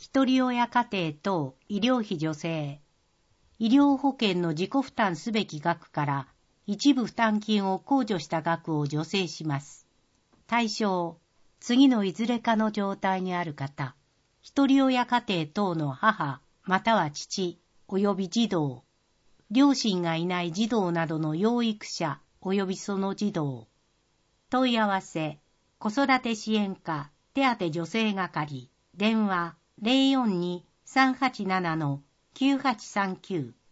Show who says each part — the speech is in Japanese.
Speaker 1: 一人親家庭等医療費助成、医療保険の自己負担すべき額から一部負担金を控除した額を助成します。対象、次のいずれかの状態にある方、一人親家庭等の母または父及び児童、両親がいない児童などの養育者及びその児童。問い合わせ、子育て支援課手当助成係、電話 042-387-9839